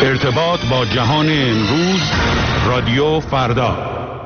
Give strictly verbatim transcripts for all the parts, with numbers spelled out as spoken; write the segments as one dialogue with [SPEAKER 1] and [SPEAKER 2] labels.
[SPEAKER 1] ارتباط با جهان امروز، رادیو فردا.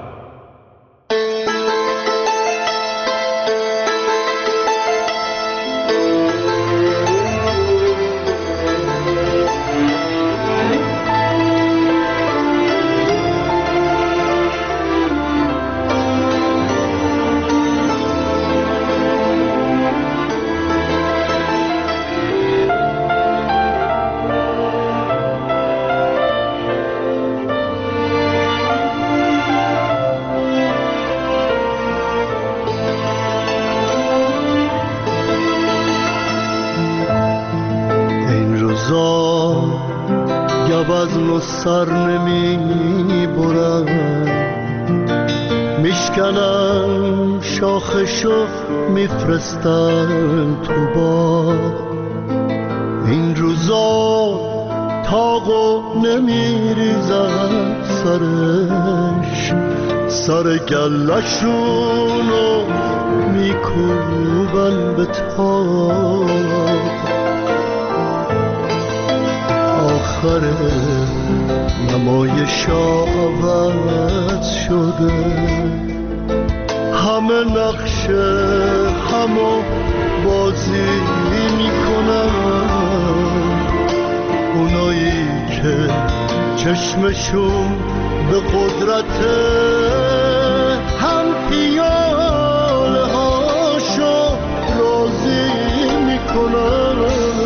[SPEAKER 2] سر نمی برم، میشکنم شاخشو میفرستم تو باغ. این روزا تاقو نمیریزم سرش، سر گلشونو میکوبن به تاق. آخره نمایشا عوض شده، همه نقشه همو بازی میکنن. اونایی که چشمشون به قدرت هم پیاله هاشو راضی میکنن.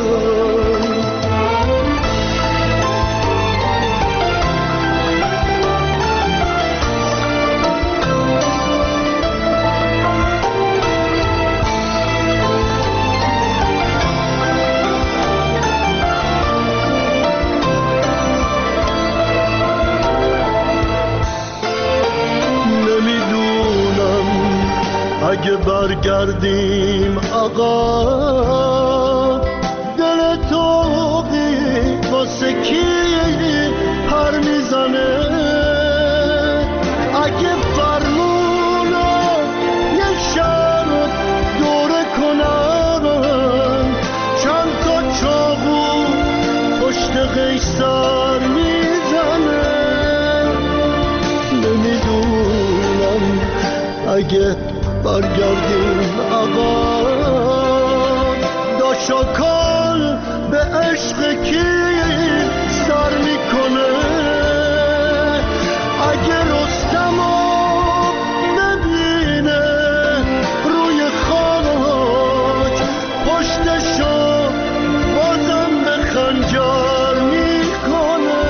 [SPEAKER 2] اگه برگردیم آقا، دل توقی واسه کی پر میزنه؟ اگه فرمونو یه شب دوره کنن، چند تا چاقو پشت قیصر میزنه. نمیدونم اگه برگردیم آقا، داشاکال به عشق کی سر میکنه؟ اگه رستمو ببینه روی خاک، پشتشو بازم به خنجر میکنه.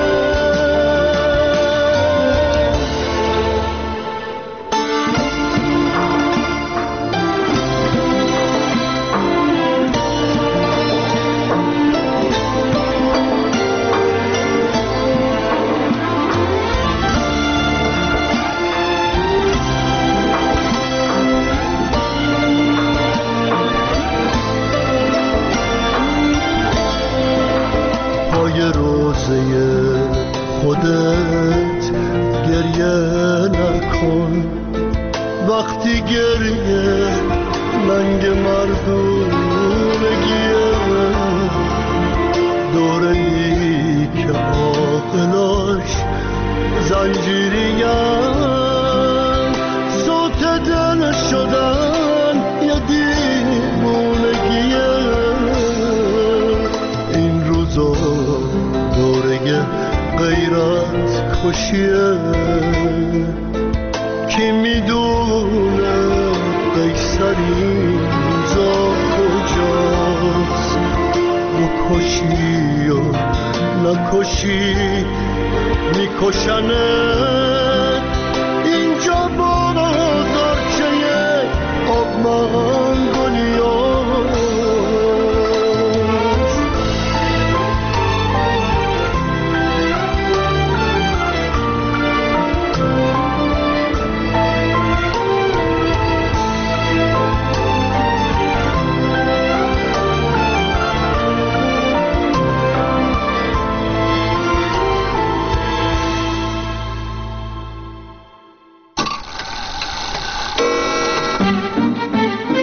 [SPEAKER 2] خودت گریه نکن، وقتی گریه لنگ مردونگیه. دوره ای که عاقلاش زنجیریم، صوت دل شدن یه دیوونگیه. این روزا دوره غیرت کشیه، کی میدونه قیصری روزا کجاست؟ بکشی و نکشی میکشنه. اینجا بازارچه آب منگولیاست.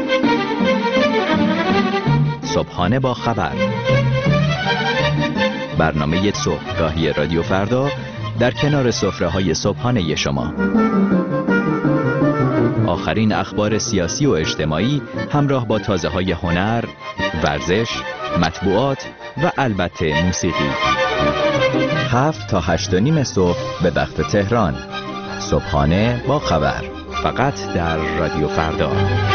[SPEAKER 3] صبحانه با خبر. برنامه صبحگاهی رادیو فردا در کنار سفره‌های صبحانه شما. آخرین اخبار سیاسی و اجتماعی همراه با تازه‌های هنر، ورزش، مطبوعات و البته موسیقی. هفت تا هشت و نیم صبح به وقت تهران. صبحانه با خبر، فقط در رادیو فردا.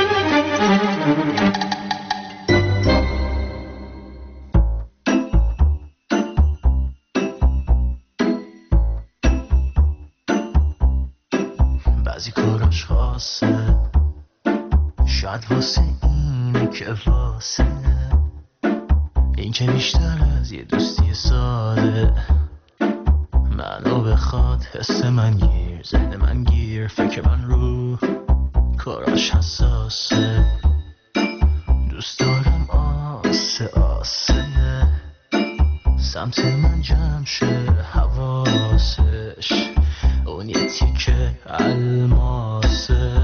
[SPEAKER 4] بعضی کاراش خاصه، شاید واسه اینه که واسه این که بیشتر از یه دوستی ساده منو بخواد. حس من گیر، ذهن من گیر، فکر من رو کاراش حساسه. دوست دارم آسه آسه سمت من جمع شه حواسش، اون یه تیکه الماسه.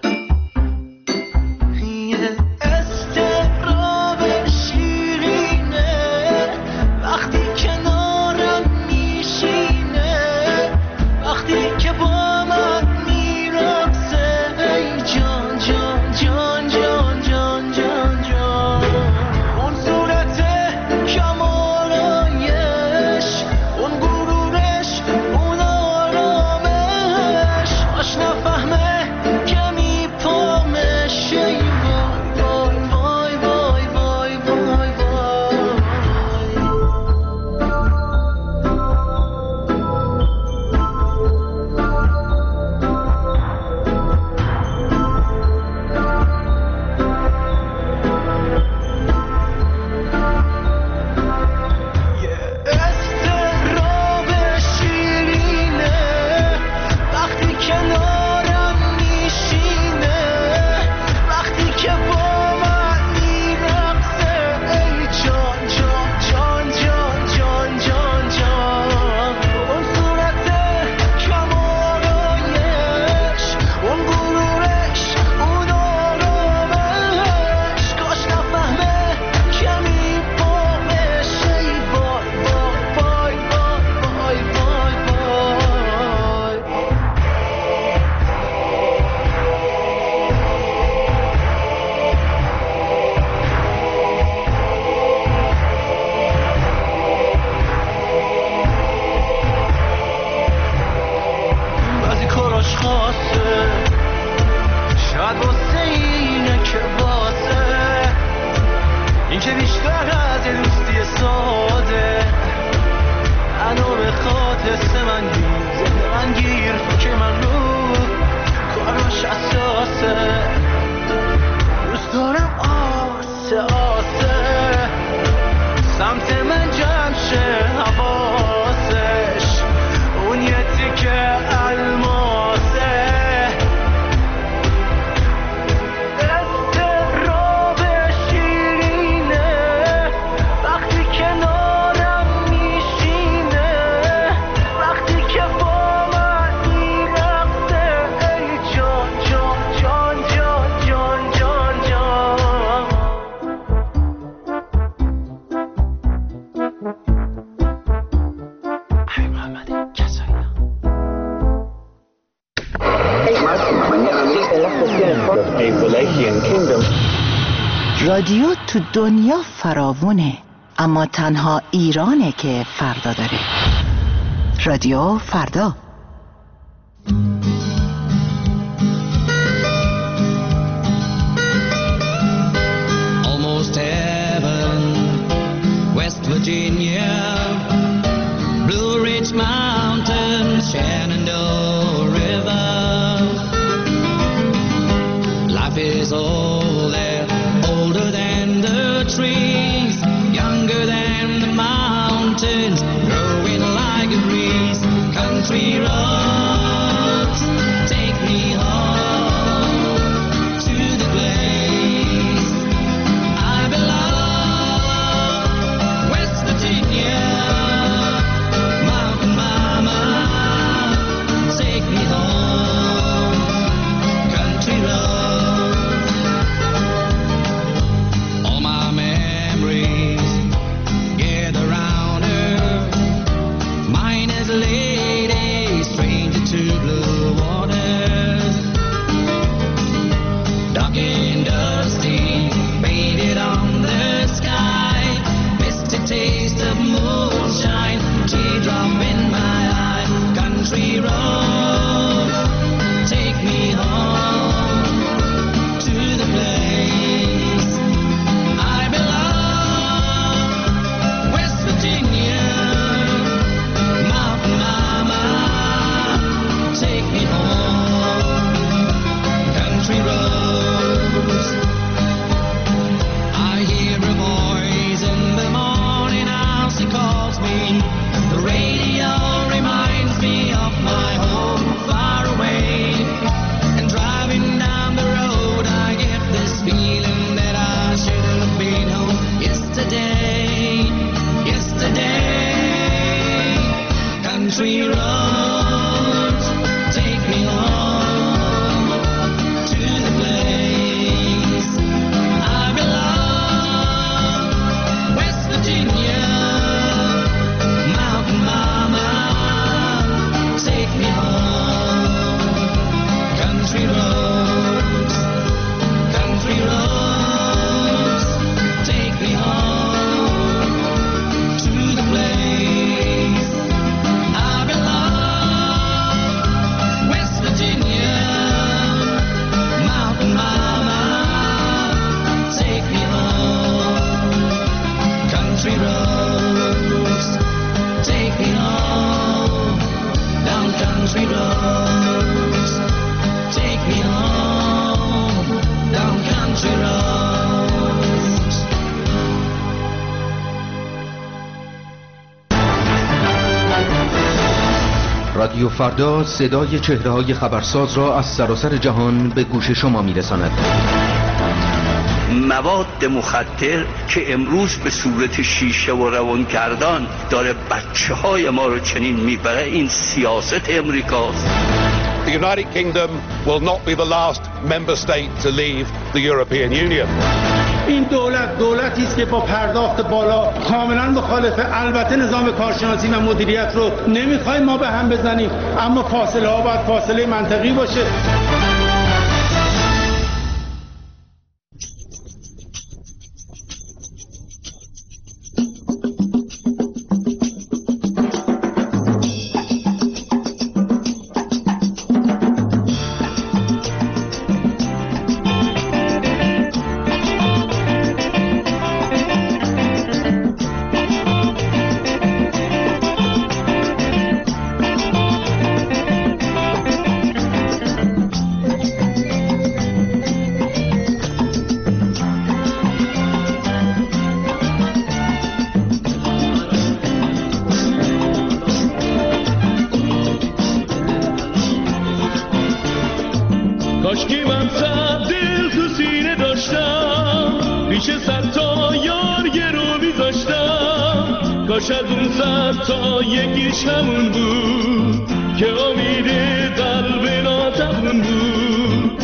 [SPEAKER 4] یه استقراب شیرینه وقتی کنارم میشینه، وقتی که با من میرقصه. ای جان جان جان جان جان جان جان، اون صورت کمالایش، اون غرورش، اون آرامش، باش نفهمه که میپامش. ای وای وای وای وای وای وای استراب شیرینه وقتی کنارم میشینه، وقتی که با من میرقصه. ای جان جان جان جان جان جان جان، اون صورت کمالایش، اون غرورش، اون آرامش، کاش نفهمه که میپامش. ای وای وای وای وای وای وای وای. بعضی کاراش خاصه، شاید واسه اینه که واسه این که بیشتر از یه دوستی ساده منو بخواد. حس من گیر، ذهن من گیر، فکر من رو کاراش اساسه. دوست دارم آسه آسه سمت من جمع شه حواسش، اون یه تیکه الماسه. استراب شیرینه وقتی کنارم میشینه، وقتی که با من میرقصه. ای جان جان جان جان جان جان جان. ای محمد کسایی
[SPEAKER 5] رادیو تو دنیا فراوونه، اما تنها ایرانه که فردا داره. رادیو فردا.
[SPEAKER 6] Almost heaven, West Virginia, Blue Ridge Mountains, Shenandoah River. Life is old there, older than the trees, younger than the mountains, growing like a breeze. Country roads, take me home to the place I belong. West Virginia, Mountain Mama, take me home. Country roads, all my memories gather round her. moonshine, teardrop in my eye. Country road, take me home to the place I belong. West Virginia, Mountain Mama, take me home. Country roads. I hear a voice in the morning house, it calls me. The radio reminds me of my home far away. And driving down the road, I get this feeling that I should have been home yesterday, yesterday. Country roads, take me home to the place I belong. West Virginia, Mountain Mama, take me home. Country roads, country roads, take me home to the place I belong. West Virginia, Mountain Mama, take me home. Country roads, take me home. Down country roads, take me home. Down country roads.
[SPEAKER 7] رادیو فردا صدای چهره‌های خبرساز را از سراسر جهان به گوش شما می‌رساند.
[SPEAKER 1] مواد مخدر که امروز به صورت شیشه و روانگردان داره بچه های ما رو چنین میبره، این سیاست امریکاست.
[SPEAKER 8] The United Kingdom will not be the last member state to leave the European Union.
[SPEAKER 2] این دولت دولتی است که با پرداخت بالا کاملا مخالفه. البته نظام کارشناسی و مدیریت رو نمیخوایم ما به هم بزنیم، اما فاصله ها باید فاصله منطقی باشه.
[SPEAKER 9] کاشکی من صد دل تو سینه داشتم، پیش صد تا یار یه رو میذاشتم. کاش از اون صد تا یکیش همون بود که امید قلب ناتمون بود.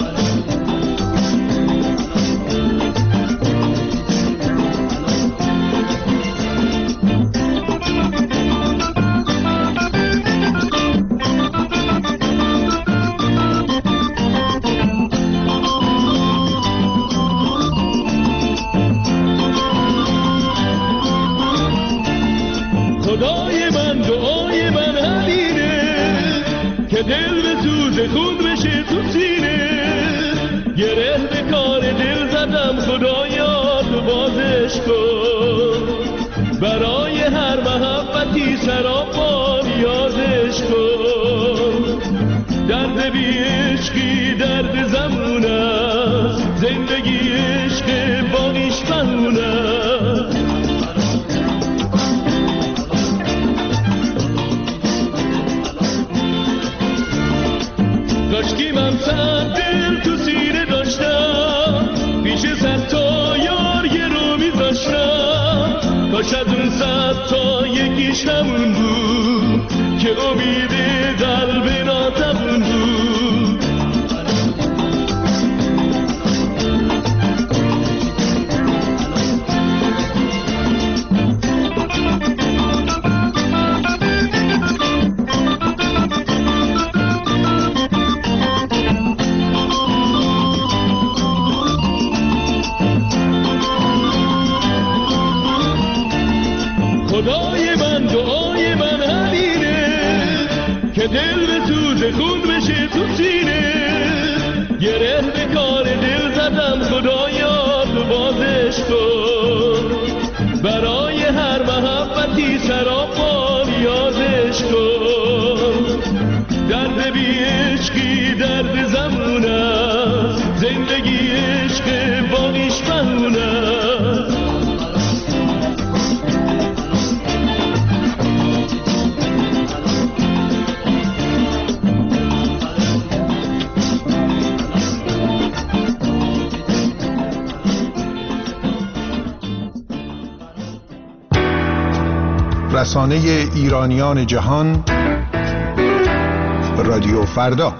[SPEAKER 9] خدای من دعای من همینه که دل به سوز خون بشه تو سینه. گره به کار دل زدم، خدایا تو بازش کن. برای هر محبتی سراپا یادش کن. درد بی عشقی درد زمون است، زندگی عشق باقیش فنون است. کاشکی من صد دل تو سینه داشتم، پیش صد تا یار یه رو میذاشتم. کاش از اون صد تا یکیش همون بود که امید قلب ناتمون بود. خدای من دعای من همینه که دل به سوز خون بشه تو سینه. گره به کار دل زدم خدایا تو بازش کن، برای هر محبتی سراپا یادش کن. درد بی عشقی درد زمونه، زندگی عشق باقیش بهونه.
[SPEAKER 10] رسانه ایرانیان جهان، رادیو فردا.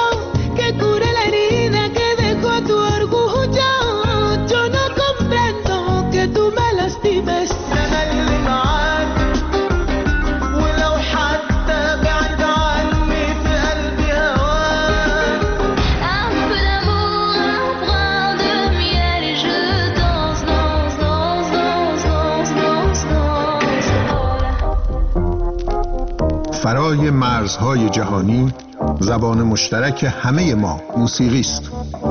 [SPEAKER 11] Yo no comprendo
[SPEAKER 10] فرای مرزهای جهانی زبان مشترک همه ما موسیقی است.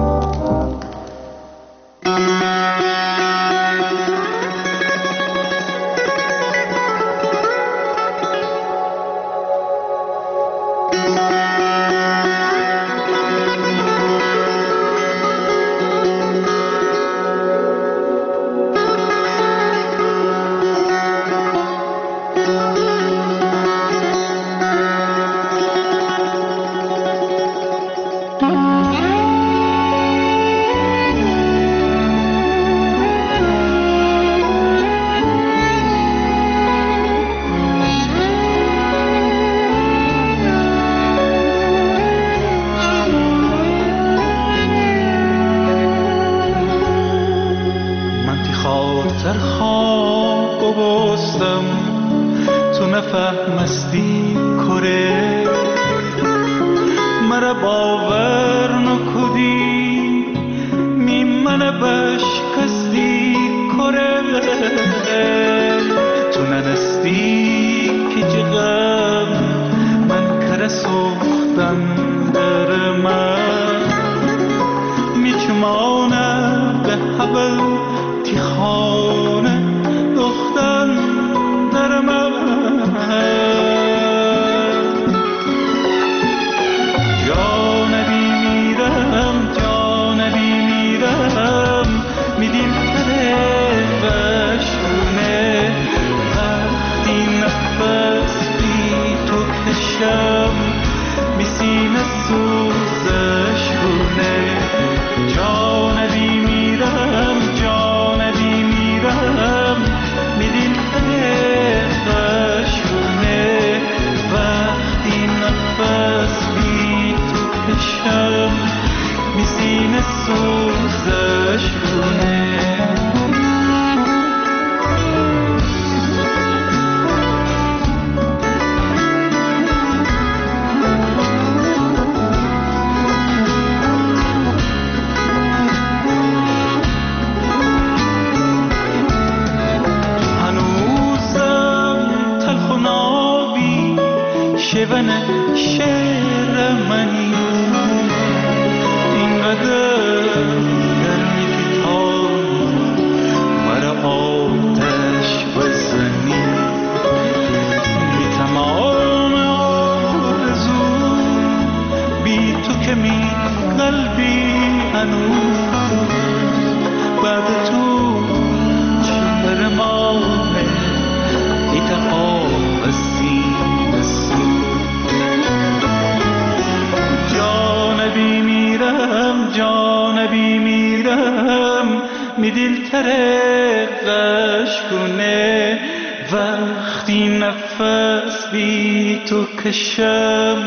[SPEAKER 4] کشم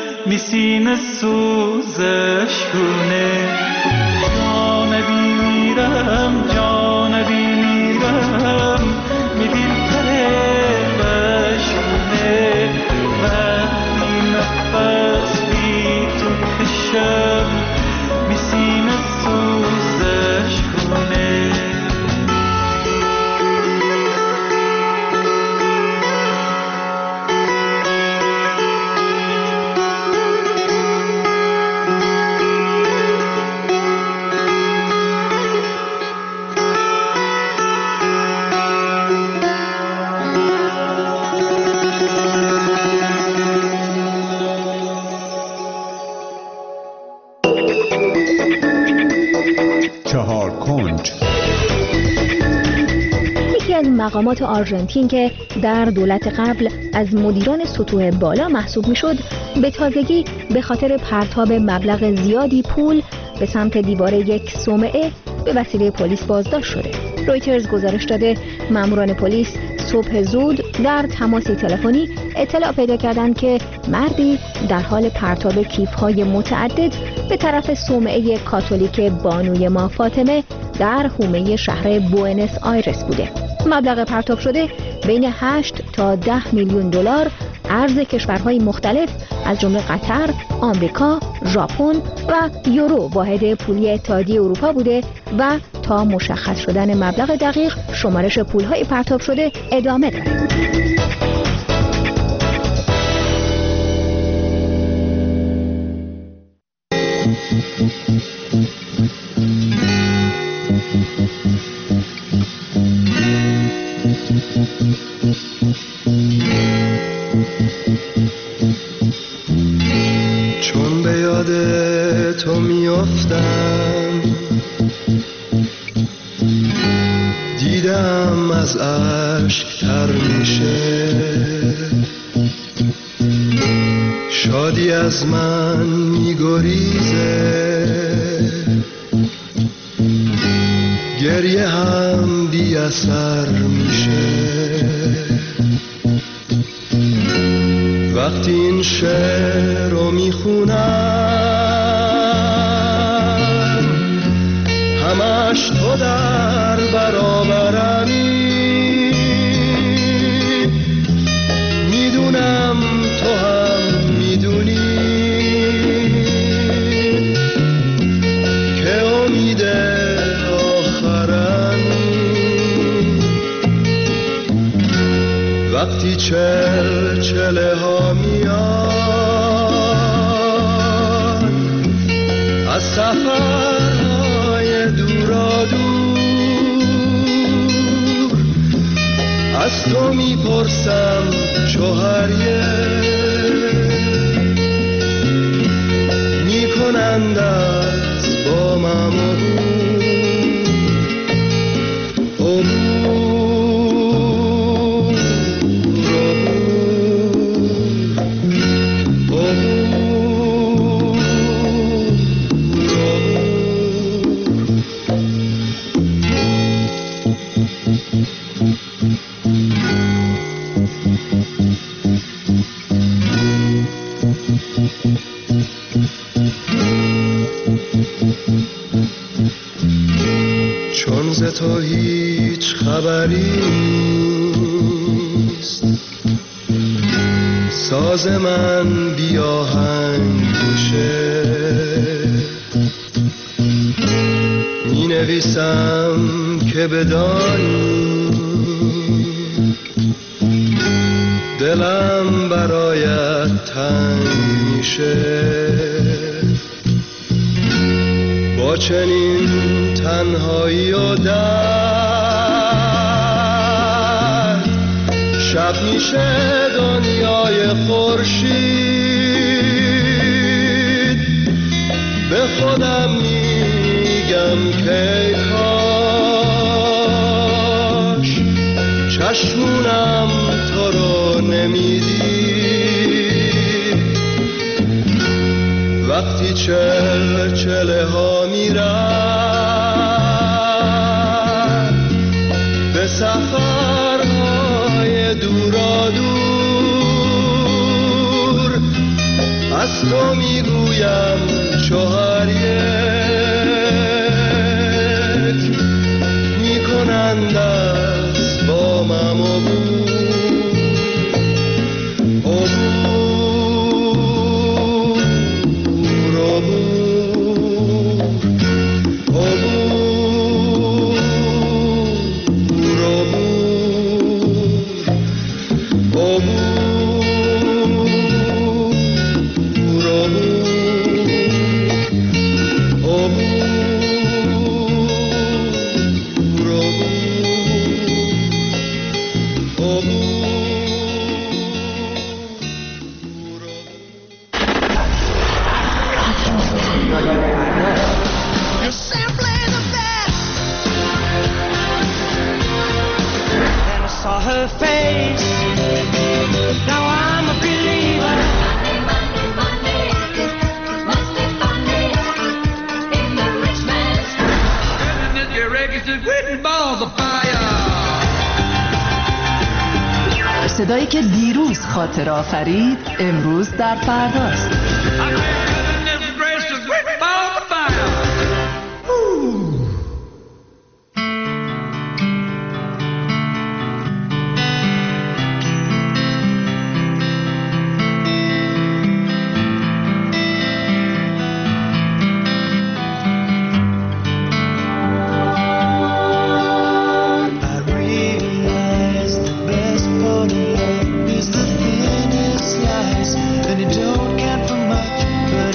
[SPEAKER 4] میسین سوزش کنه جانبی میرم جانبی میرم میدیل تره بشونه وقتی نفس بی تو کشم میسین سوزش کنه
[SPEAKER 11] مقامات آرژانتین که در دولت قبل از مدیران سطوح بالا محسوب میشد، به تازگی به خاطر پرتاب مبلغ زیادی پول به سمت دیوار یک صومعه به وسیله پلیس بازداشت شده. رویترز گزارش داده ماموران پلیس صبح زود در تماسی تلفنی اطلاع پیدا کردند که مردی در حال پرتاب کیف‌های متعدد به طرف صومعه کاتولیک بانوی ما فاطمه در حومه شهر بوئنوس آیرس بوده. مبلغ پرتاب شده بین هشت تا ده میلیون دلار ارز کشورهای مختلف از جمله قطر، آمریکا، ژاپن و یورو واحد پولی اتحادیه اروپا بوده و تا مشخص شدن مبلغ دقیق شمارش پولهای پرتاب شده ادامه داره.
[SPEAKER 12] چون به یاد تو میافتم دیدم از اشک تر میشه، شادی از من میگریزه، گریه هم بی اثر میشه. وقتی این شعر رو میخونم همش تو در برابرمی، میدونم تو هم میدونی که امید آخرمی. وقتی چل چله ها میان از سفرهای دورا دور، از تو میپرسم چوهریه میکنند از با ممو چون ز تو هیچ خبری نیست، ساز من بی آهنگ میشه، می نویسم که بدانی دلم برایت تنگ میشه. با چنین تنهایی و درد شب میشه دنیای خورشید، به خودم میگم که کاش چشمونم تو رو نمیدید. وقتی چل چله ها میرن به سفرهای دورا دور، از تو میگویم چوهر یک میکنند از با مم و
[SPEAKER 5] صدایی که دیروز خاطر آفرید امروز در فرداست.
[SPEAKER 4] Is the thinnest slice, and you don't count for much, but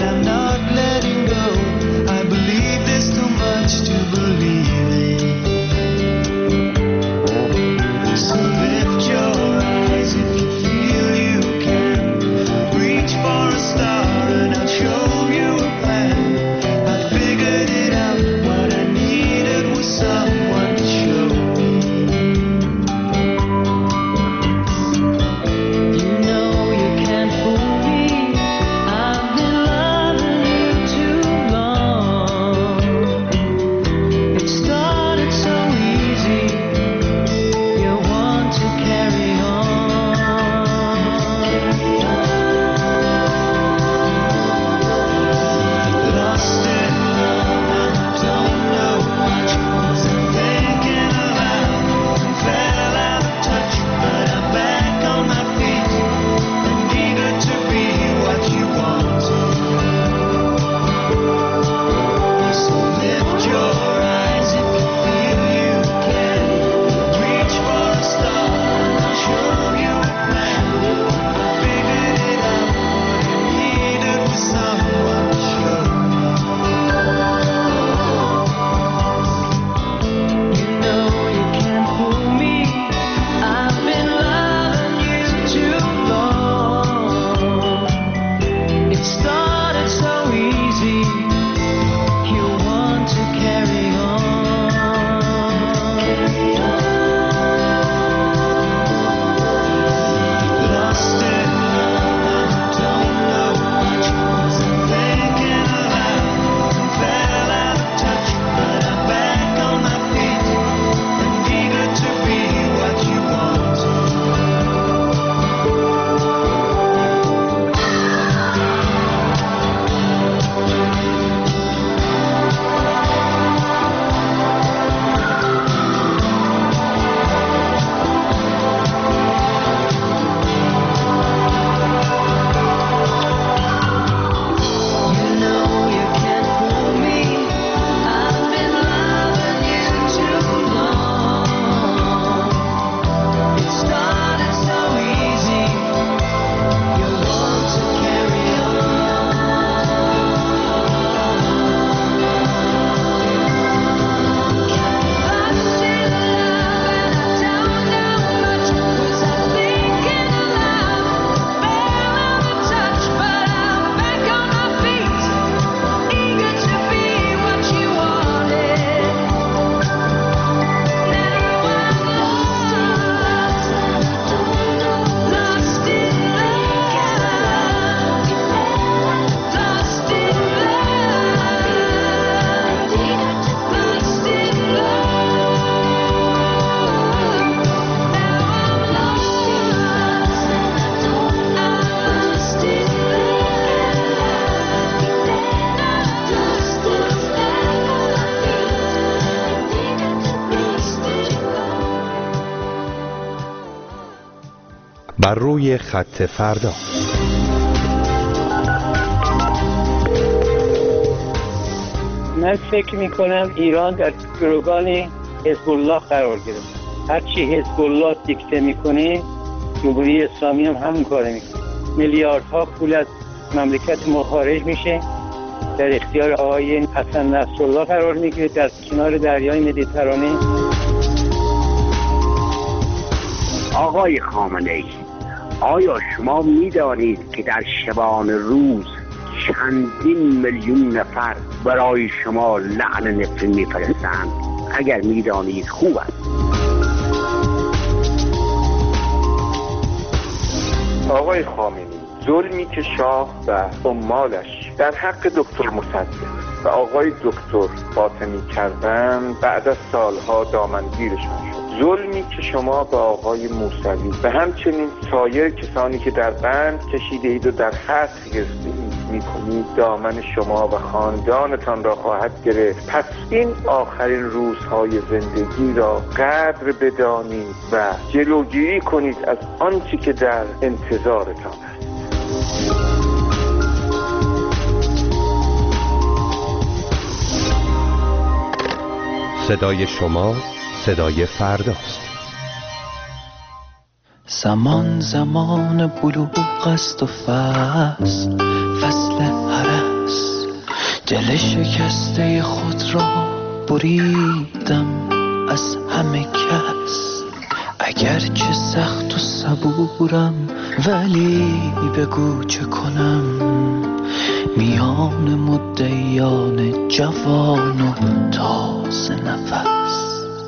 [SPEAKER 13] بر روی خط فردا.
[SPEAKER 14] من فکر میکنم ایران در گروگان حزب الله قرار گرفت. هرچی حزب الله دیکته میکنه جمهوری اسلامی هم همون کار میکنه. میلیاردها پول از مملکت ما خارج میشه، در اختیار آقای حسن نصرالله قرار میگیره در کنار دریای مدیترانه.
[SPEAKER 15] آقای خامنه‌ای، آیا شما می‌دانید که در شبان روز چندین میلیون نفر برای شما لعن نفرین می‌فرستند؟ اگر می‌دانید خوب است.
[SPEAKER 16] آقای خامنه‌ای، ظلمی که شاه و عمالش در حق دکتر مصدق و آقای دکتر فاطمی کردند بعد از سالها دامنگیرشان شد. ظلمی که شما به آقای موسوی و همچنین سایر کسانی که در بند کشیده اید و در حبس گرفته اید میکنید دامن شما و خاندانتان را خواهد گرفت. پس این آخرین روزهای زندگی را قدر بدانید و جلوگیری کنید از آنچه که در انتظارتان است.
[SPEAKER 13] صدای شما صدای فرداست.
[SPEAKER 4] زمان زمان بلوغ است و فصل فصل هرس، دل شکسته خود را بریدم از همه کس. اگرچه سخت و صبورم ولی بگو چه کنم، میان مدعیان جوان و تازه نفس.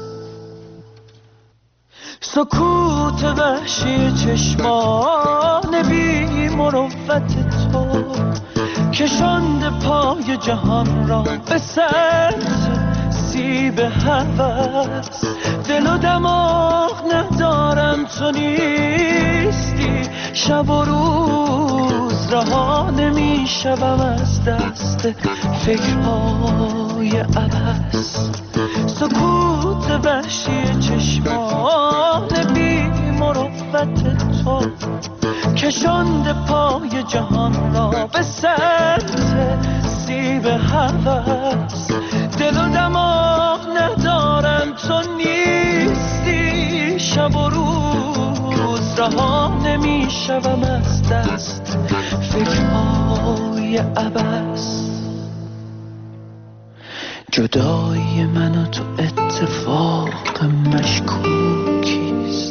[SPEAKER 4] سکوت وحشی چشمان بی مروت تو کشانده پای جهان را به سطح سیب هوس. دل و دماغ ندارم تو نیستی، شب و روز رها نمی شوم از دست فکرهای عبث. سکوت وحشی چشمان بی مروت تو کشانده پای جهان را به سطح سیب هوس. دل و دماغ ندارم تو نیستی، شب و روز رها نمی شوم از دست فکرهای عبث. جدایی من و تو اتفاق مشکوکیست،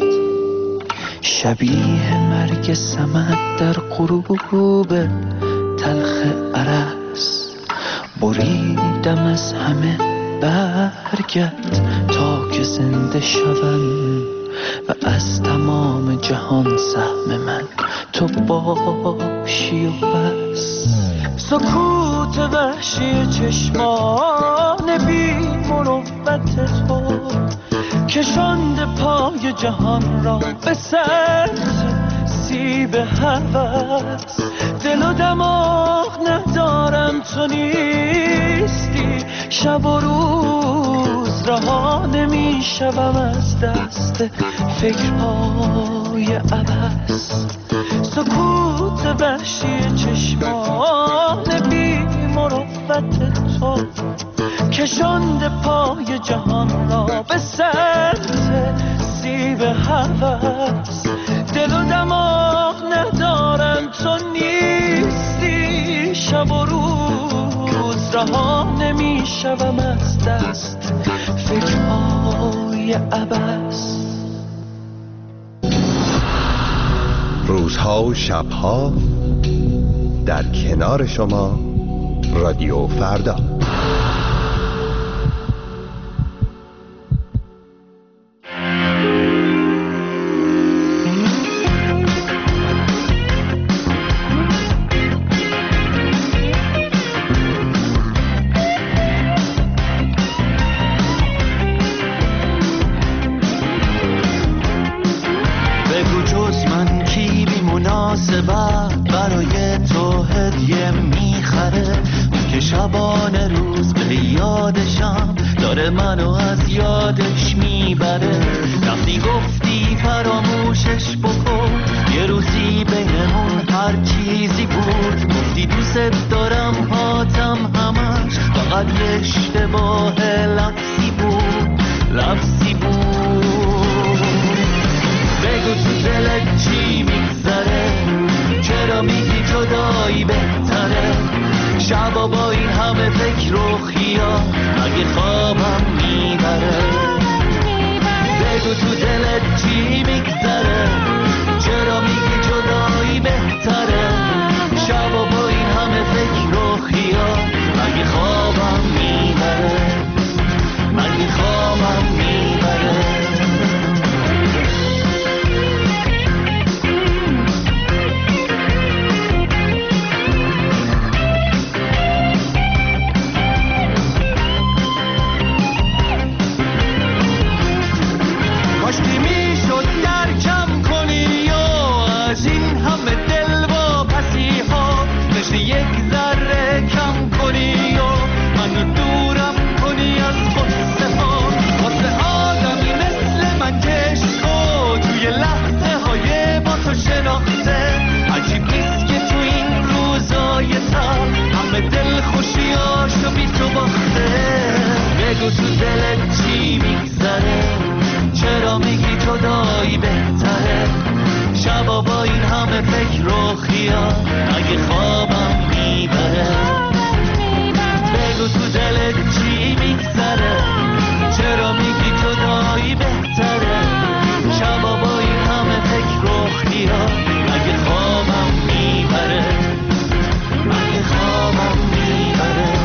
[SPEAKER 4] شبیه مرگ سمت در غروب تلخ ارس. بریدم از همه برگت تا که زنده شوم و از تمام جهان سهم من تو باشی و بس. سکوت وحشی چشمان بی مروت تو کشانده پای جهان را به سطح سیب هوس. دل و دماغ ندارم تو نیستی، شب و روز رها نمی شوم از دست فکرهای عبث. سکوت وحشی چشمان بی مروت تو کشانده پای جهان را به سطح سیب هوس. دل و دماغ ندارم تو نیستی، شب و روز رها نمی شوم از دست فکرهای عبث.
[SPEAKER 13] روزها و شبها در کنار شما رادیو فردا.
[SPEAKER 4] برای تو هدیه میخره که شبانه روز به یادشم داره منو از یادش میبره. وقتی گفتی فراموشش بکن دوست دارم هاتم همش فقط یه اشتباه لفظی بود لفظی بود. بگو تو دلت چی میگذره، چرا میگی جدایی بهتره، شبا با این همه فکر و خیال مگه خوابم میبره. بگو تو دلت چی میگذره، چرا میگی جدایی بهتره، شبا با این همه فکر و خیال مگه خوابم میبره، مگه خوابم میبره. بگو تو دلت چی میگذره، چرا میگی جدایی بهتره، شبا با این همه فکر و خیال اگه خوابم میبره. بگو تو دلت چی میگذره، چرا میگی جدایی بهتره، شبا با این همه فکر و خیال اگه خوابم میبره، اگه خوابم میبره.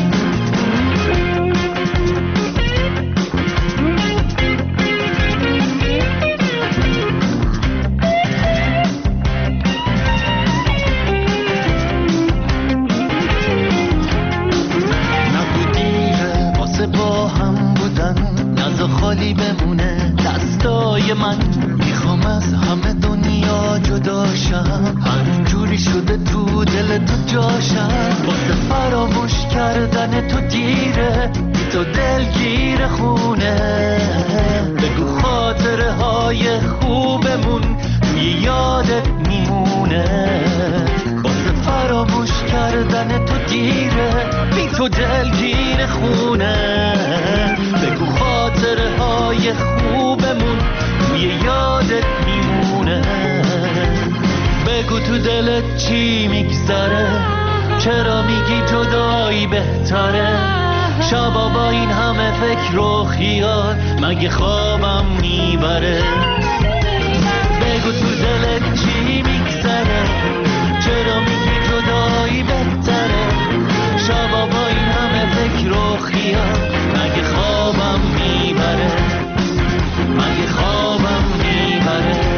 [SPEAKER 4] خالی بمونه دستای من، میخوام از همه دنیا جداشم، هر جوری شده تو دل تو جاشم، واسه فراموش کردن تو دیره، تو دلگیر خونه. بگو خاطره های خوبمون توی یادت میمونه، واسه فراموش کردن تو دیره، بی تو دلگیر خونه. بگو خاطره های خوبمون توی یادت میمونه. بگو تو دلت چی میگذره، چرا میگی جدایی بهتره، شبا با این همه فکر و خیال مگه خوابم میبره. بگو تو دلت چی میگذره، چرا میگی جدایی بهتره، شبا با این همه فکر و خیال مگه خوابم میبره، مگه خوابم میبره.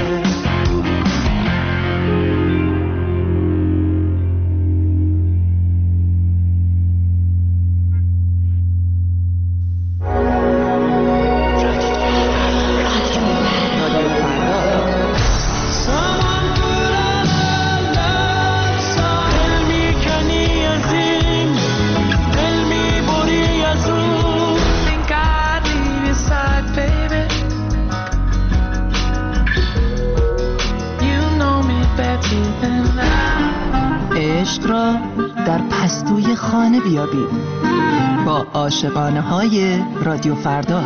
[SPEAKER 5] عشق را در پستوی خانه بیابید با عاشقانه های رادیو فردا.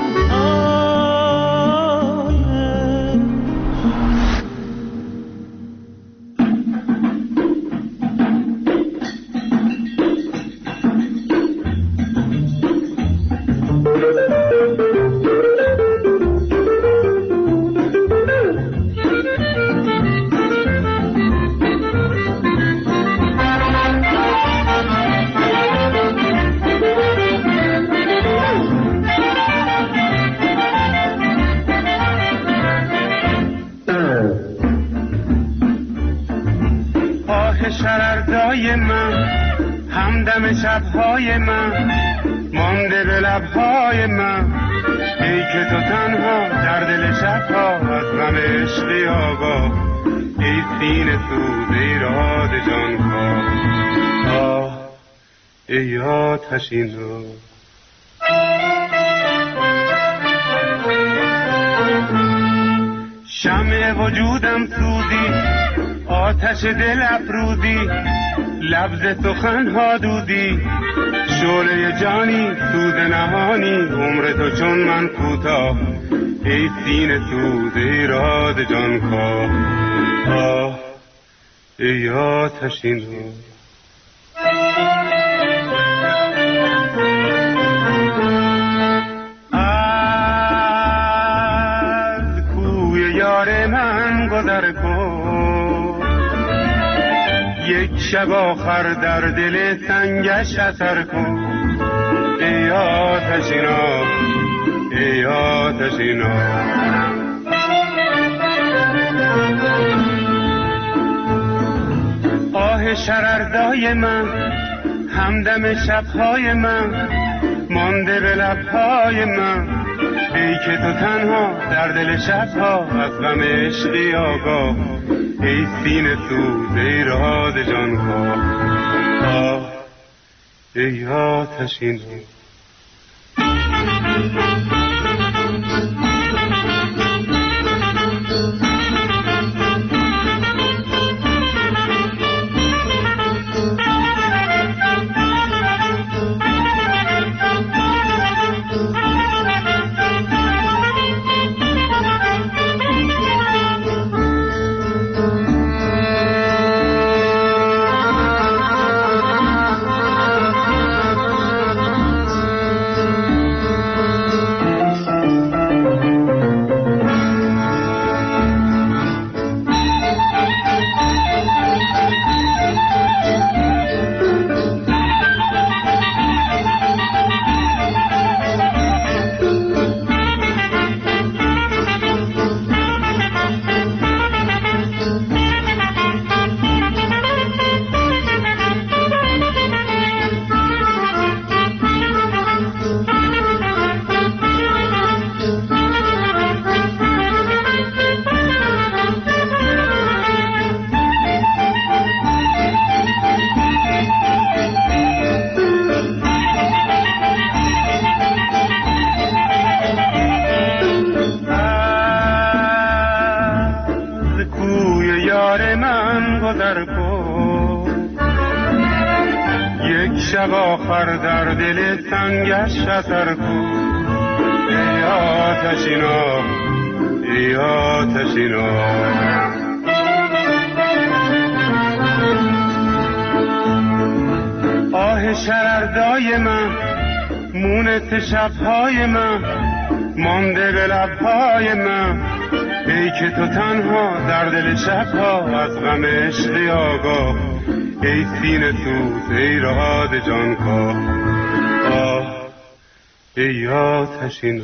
[SPEAKER 2] شرردای من، همدم شبهای من، مانده به لبهای من، ای که تو تنها در دل شبها از غم عشقی آگاه، ای سینه سوز ایراد جانکاه، آه ای آتشین را. شمع وجودم سوزی، آتش دل افروزی لبز سخن ها دودی شعله جانی سوز نهانی عمر تو چون من کوتاه ای سینه سوز ایراد جان کا آه ای آتشین از کوی یار من گذر کن یک شب آخر در دل سنگش اثر کن ای آتشینا ای آتشینا آه شرردای من همدم شبهای من مانده به لبهای من ای که تو تنها در دل شبها از غم عشقی آگاه ای سینه سوز ای راز جان خواه آه ای آتشین شب آخر در دل سنگش اثر کن ای آتشینا ای آتشینا آه شرردای من مونت شبهای من مانده به لبهای من ای که تو تنها در دل شبها از غم عشقی آگاه ای سینه سوز ای رهاد جان کا آه ای آتشین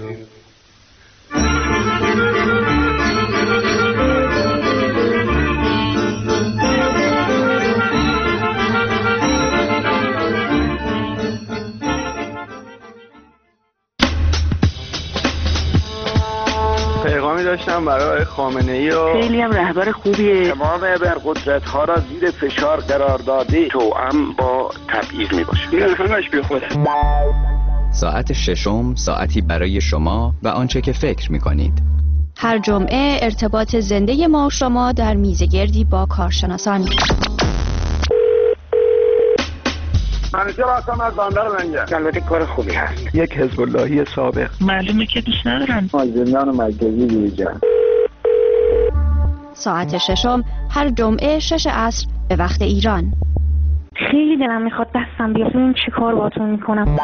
[SPEAKER 17] پیغامی داشتم برای خامنه‌ای و
[SPEAKER 15] خیلی هم رهبر خوبیه. تمام ابرقدرت ها را زیر فشار قرار داده توأم با تبعیض می باشه. این همش بی خوده.
[SPEAKER 3] ساعت ششم ساعتی برای شما و آنچه که فکر می کنید.
[SPEAKER 18] هر جمعه ارتباط زنده ما و شما در میزگردی با کارشناسان.
[SPEAKER 15] منیجر هستم از بندر منجر. البته کار خوبی هست.
[SPEAKER 17] یک حزب اللهی سابق.
[SPEAKER 18] معلومه که دوست ندارم.
[SPEAKER 15] از زندان مرکزی بیرون.
[SPEAKER 18] ساعت ششم هر جمعه شش عصر به وقت ایران.
[SPEAKER 11] خیلی دلم میخواد دستم بیاد ببینم چه کار باهاتون میکنم.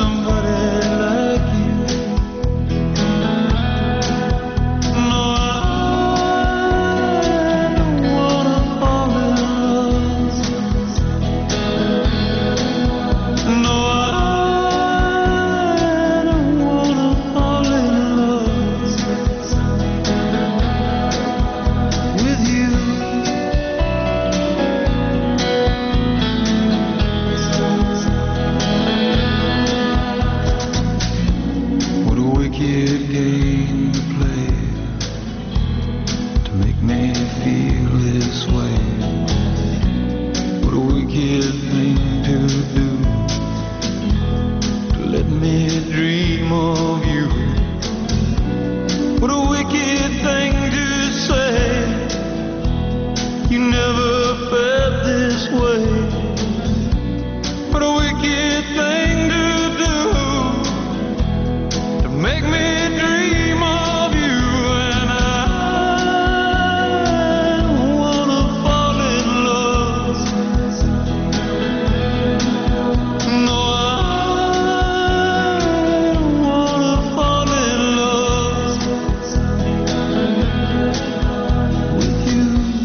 [SPEAKER 6] No wicked game to play to make me feel this way. What a wicked thing to do, to let me dream of you. What a wicked thing to say, you never felt this way. What a wicked thing to do, to make me dream of you. And I wanna fall in love. No, I wanna fall in love with you.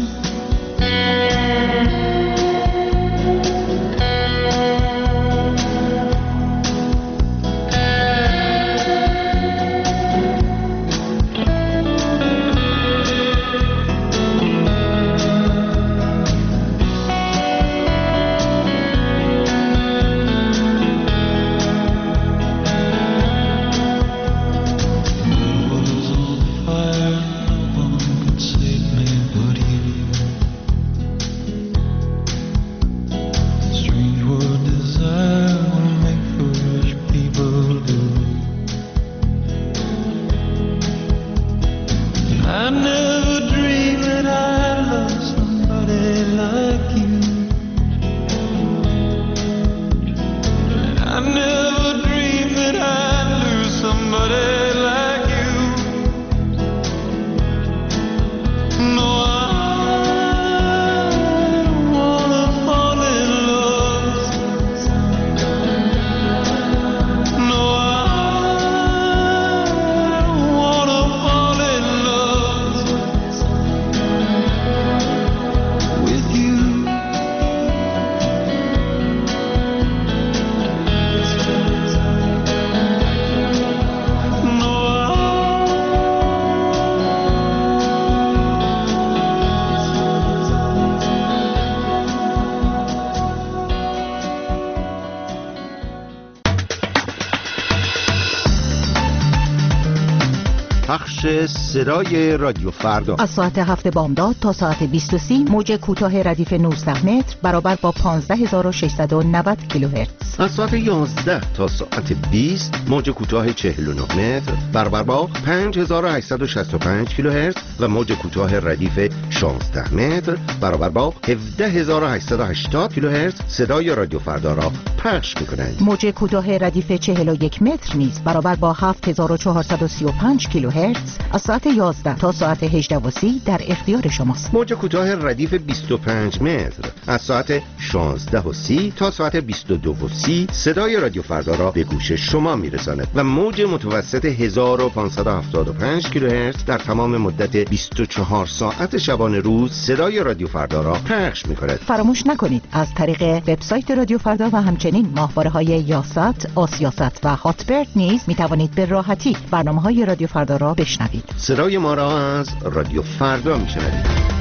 [SPEAKER 7] صدای رادیو فردا
[SPEAKER 5] از ساعت هفت بامداد تا ساعت بیست و سه موج کوتاه ردیف نوزده متر برابر با پانزده هزار و ششصد و نود کیلوهرتز.
[SPEAKER 7] از ساعت یازده تا ساعت بیست موج کوتاه چهل و نه متر برابر با پنج هزار و هشتصد و شصت و پنج کیلوهرتز و موج کوتاه ردیف شانزده متر برابر با هفده هزار و هشتصد و هشتاد کیلوهرتز صدای رادیو فردا را پخش می‌کنند.
[SPEAKER 5] موج کوتاه ردیف چهل و یک متر نیز برابر با هفت هزار و چهارصد و سی و پنج کیلوهرتز از ساعت یازده تا ساعت هجده و سی در اختیار شماست.
[SPEAKER 7] موج کوتاه ردیف بیست و پنج متر از ساعت شانزده و سی تا ساعت بیست و دو و سی صدای رادیو فردا را به گوش شما میرساند و موج متوسط هزار و پانصد و هفتاد و پنج کیلوهرتز در تمام مدت بیست و چهار ساعت شبانه روز صدای رادیو فردا را پخش می‌کند.
[SPEAKER 5] فراموش نکنید از طریق وبسایت رادیو فردا و همچنین ماهواره‌های یاست، آسیاست و هاتبرد نیز می‌توانید به راحتی برنامه‌های رادیو فردا را بشنوید.
[SPEAKER 7] صدای ما را از رادیو فردا می‌شنوید.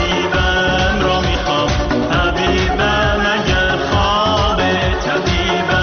[SPEAKER 6] حبیبم اگر خواب طبیبم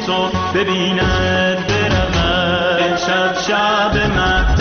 [SPEAKER 9] قدس رو ببیند برود شب شب من